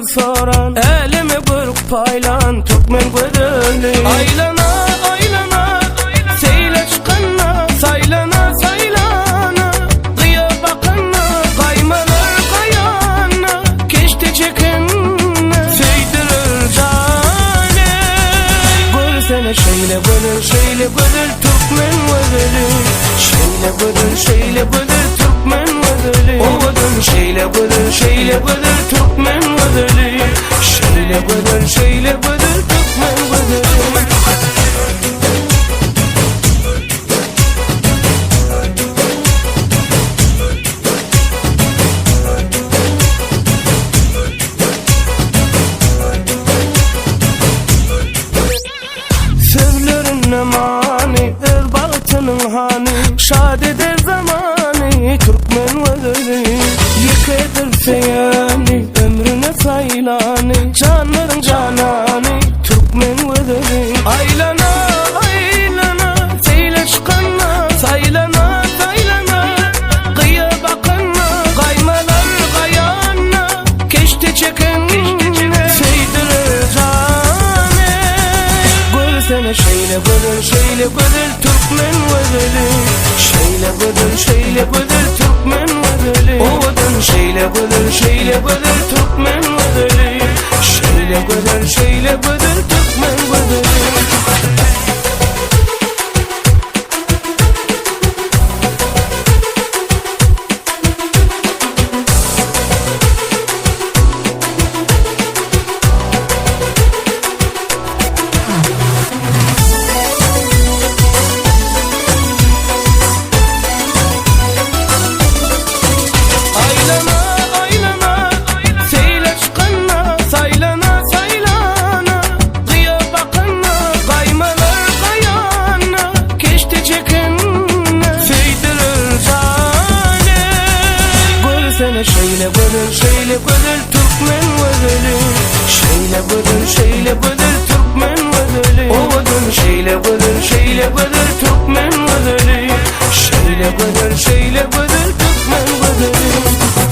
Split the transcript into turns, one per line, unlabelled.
soran, elimi bir paylan Türkmen güzeli. Aylana aylana seyle çıkanna, saylana saylana kıya bakana, kaymalar kayana keşte çekinne seydirir cane. Görsene şeyle bölür şeyle bölür Türkmen güzeli. Şeyle bölür şeyle bölür Türkmen güzeli. Ovadın şeyle bölür şeyle bölür Türkmen güzeli. Şeyle bölür şeyle bölür Türkmen güzeli. Sözlerine mani, erbağıtının hani, şad eder zamanı Türkmen güzeli. Yıkıdır seyani, ömrüne saylani, canların canani Türkmen güzeli. Aylana aylana seyle çıkanna, saylana saylana kıya bakana, kaymalar kayana keşte çekenine seydirir cane. Görsene şeyle bölür şeyle bölür Türkmen güzeli. Şeyle bölür şeyle bölür Türkmen güzeli. Ovadın şeyle bölür şeyle bölür Türkmen güzeli. Şeyle bölür şeyle bölür Türkmen güzeli. Şeyle bölür şeyle bölür Türkmen güzeli. Şeyle bölür şeyle bölür Türkmen güzeli. Ovadın şeyle bölür şeyle bölür Türkmen güzeli. Şeyle bölür şeyle bölür Türkmen güzeli.